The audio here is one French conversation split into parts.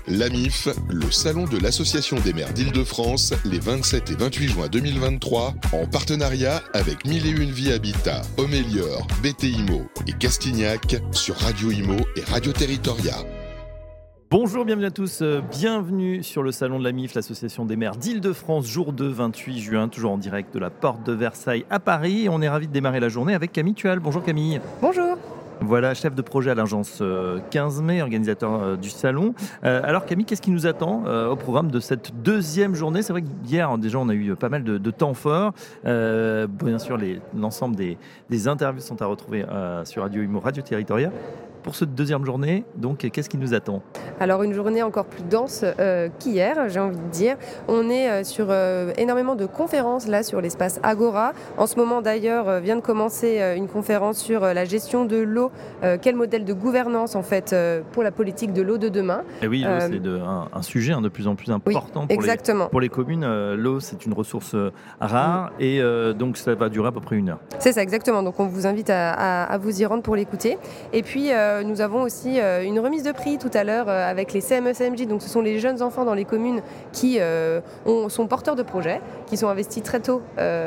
L'AMIF, le salon de l'Association des maires d'Île-de-France, les 27 et 28 juin 2023, en partenariat avec 1001 Vie Habitat, Homélior, BTIMO et Castignac sur Radio Imo et Radio Territoria. Bonjour, bienvenue à tous, bienvenue sur le salon de l'AMIF, l'association des maires d'Île-de-France, jour 2, 28 juin, toujours en direct de la porte de Versailles à Paris. On est ravis de démarrer la journée avec Camille Tual. Bonjour Camille. Bonjour. Voilà, chef de projet à l'agence 15 mai, organisateur du salon. Alors Camille, qu'est-ce qui nous attend au programme de cette deuxième journée ? C'est vrai qu'hier, déjà, on a eu pas mal de temps forts. Bien sûr, l'ensemble des interviews sont à retrouver sur Radio Imo, Radio Territoria. Pour cette deuxième journée, donc, qu'est-ce qui nous attend ? Alors, une journée encore plus dense qu'hier, j'ai envie de dire. On est sur énormément de conférences là sur l'espace Agora. En ce moment, d'ailleurs, vient de commencer une conférence sur la gestion de l'eau. Quel modèle de gouvernance, en fait, pour la politique de l'eau de demain ? Et oui, l'eau, c'est un sujet de plus en plus important pour les communes. L'eau, c'est une ressource rare et donc ça va durer à peu près 1 heure. C'est ça, exactement. Donc, on vous invite à vous y rendre pour l'écouter. Et puis, nous avons aussi une remise de prix tout à l'heure avec les CME-CMJ. Donc, ce sont les jeunes enfants dans les communes qui sont porteurs de projets, qui sont investis très tôt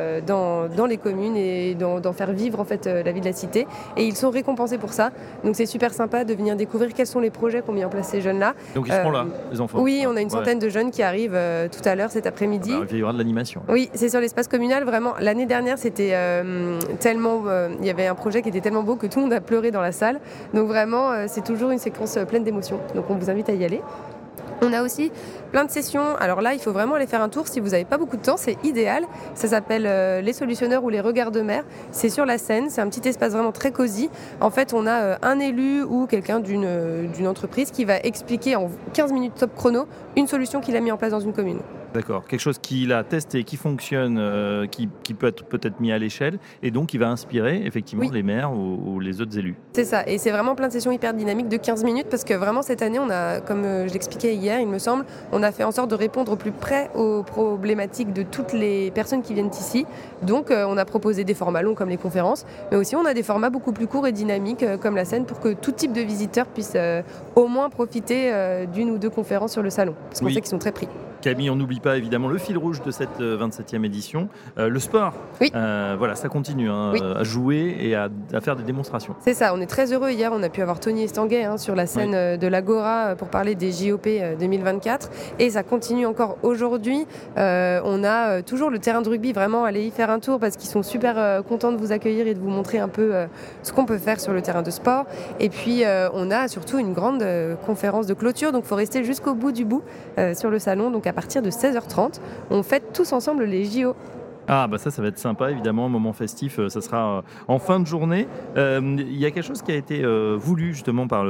dans les communes et d'en faire vivre en fait la vie de la cité. Et ils sont récompensés pour ça. Donc, c'est super sympa de venir découvrir quels sont les projets qu'ont mis en place ces jeunes-là. Donc, ils seront là, les enfants. Oui, on a une centaine de jeunes qui arrivent tout à l'heure cet après-midi. Il y aura de l'animation. Oui, c'est sur l'espace communal. Vraiment, l'année dernière, c'était tellement... il y avait un projet qui était tellement beau que tout le monde a pleuré dans la salle. Donc, vraiment, c'est toujours une séquence pleine d'émotions. Donc on vous invite à y aller. On a aussi plein de sessions. Alors là, il faut vraiment aller faire un tour. Si vous n'avez pas beaucoup de temps, c'est idéal. Ça s'appelle les solutionneurs ou les regards de mer. C'est sur la Seine. C'est un petit espace vraiment très cosy. En fait, on a un élu ou quelqu'un d'une entreprise qui va expliquer en 15 minutes top chrono une solution qu'il a mis en place dans une commune. D'accord, quelque chose qu'il a testé, qui fonctionne, qui peut être peut-être mis à l'échelle et donc qui va inspirer effectivement les maires ou les autres élus. C'est ça, et c'est vraiment plein de sessions hyper dynamiques de 15 minutes parce que vraiment cette année, on a, comme je l'expliquais hier, il me semble, on a fait en sorte de répondre au plus près aux problématiques de toutes les personnes qui viennent ici. Donc on a proposé des formats longs comme les conférences, mais aussi on a des formats beaucoup plus courts et dynamiques comme la scène pour que tout type de visiteurs puisse au moins profiter d'une ou deux conférences sur le salon, parce qu'on sait qu'ils sont très pris. Camille, on n'oublie pas évidemment le fil rouge de cette 27e édition, le sport. Oui. Voilà, ça continue à jouer et à faire des démonstrations. C'est ça, on est très heureux. Hier, on a pu avoir Tony Estanguet sur la scène de l'Agora pour parler des JOP 2024. Et ça continue encore aujourd'hui. On a toujours le terrain de rugby, vraiment, allez y faire un tour parce qu'ils sont super contents de vous accueillir et de vous montrer un peu ce qu'on peut faire sur le terrain de sport. Et puis, on a surtout une grande conférence de clôture, donc il faut rester jusqu'au bout du bout sur le salon. Donc, à partir de 16h30, on fête tous ensemble les JO. Ah bah ça va être sympa évidemment, un moment festif, ça sera en fin de journée. Il y a quelque chose qui a été voulu justement par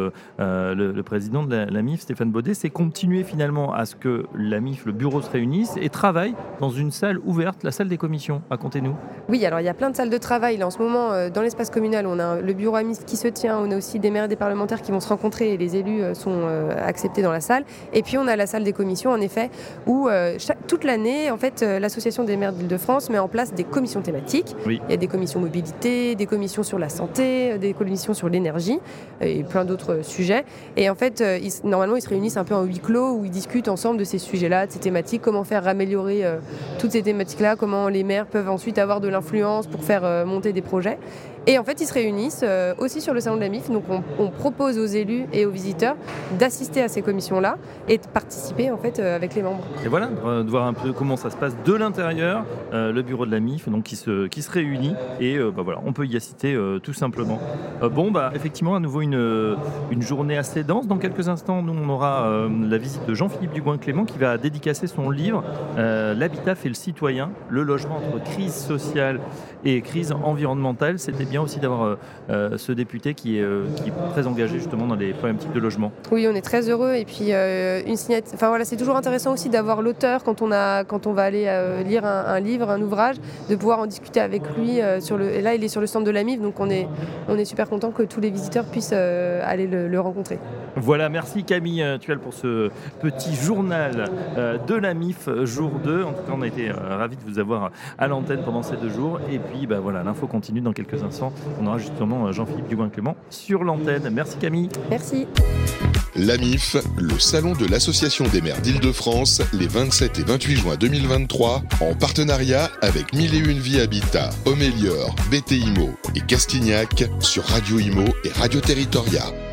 le président de l'AMIF, Stéphane Baudet, c'est continuer finalement à ce que l'AMIF, le bureau se réunisse et travaille dans une salle ouverte, la salle des commissions. Racontez-nous. Oui, alors il y a plein de salles de travail. Là, en ce moment, dans l'espace communal, on a le bureau AMIF qui se tient, on a aussi des maires et des parlementaires qui vont se rencontrer et les élus sont acceptés dans la salle. Et puis on a la salle des commissions, en effet, où toute l'année, en fait, l'association des maires d'Île-de-France met en place des commissions thématiques. Oui. Il y a des commissions mobilité, des commissions sur la santé, des commissions sur l'énergie et plein d'autres sujets. Et en fait, normalement, ils se réunissent un peu en huis clos où ils discutent ensemble de ces sujets-là, de ces thématiques, comment faire améliorer toutes ces thématiques-là, comment les maires peuvent ensuite avoir de l'influence pour faire monter des projets. Et en fait, ils se réunissent aussi sur le salon de l'AMIF. Donc, on propose aux élus et aux visiteurs d'assister à ces commissions-là et de participer en fait avec les membres. Et voilà, de voir un peu comment ça se passe de l'intérieur, le bureau de l'AMIF, donc qui se réunit et voilà, on peut y assister tout simplement. Effectivement, à nouveau une journée assez dense. Dans quelques instants, nous on aura la visite de Jean-Philippe Dugoin-Clément qui va dédicacer son livre L'habitat fait le citoyen, le logement entre crise sociale et crise environnementale. C'était bien aussi d'avoir ce député qui est très engagé justement dans les problématiques de logement. Oui, on est très heureux et puis une signature. Enfin voilà, c'est toujours intéressant aussi d'avoir l'auteur quand on va aller lire un livre, un ouvrage, de pouvoir en discuter avec lui et là il est sur le stand de l'AMIF, donc on est super content que tous les visiteurs puissent aller le rencontrer. Voilà, merci Camille Tuel pour ce petit journal de la MIF jour 2. En tout cas, on a été ravis de vous avoir à l'antenne pendant ces 2 jours. Et puis, voilà, l'info continue dans quelques instants. On aura justement Jean-Philippe Dubin-Clément sur l'antenne. Merci Camille. Merci. La MIF, le salon de l'Association des maires d'Île-de-France, les 27 et 28 juin 2023, en partenariat avec 1001 Vie Habitat, Homélior, BT Imo et Castignac sur Radio Imo et Radio Territoria.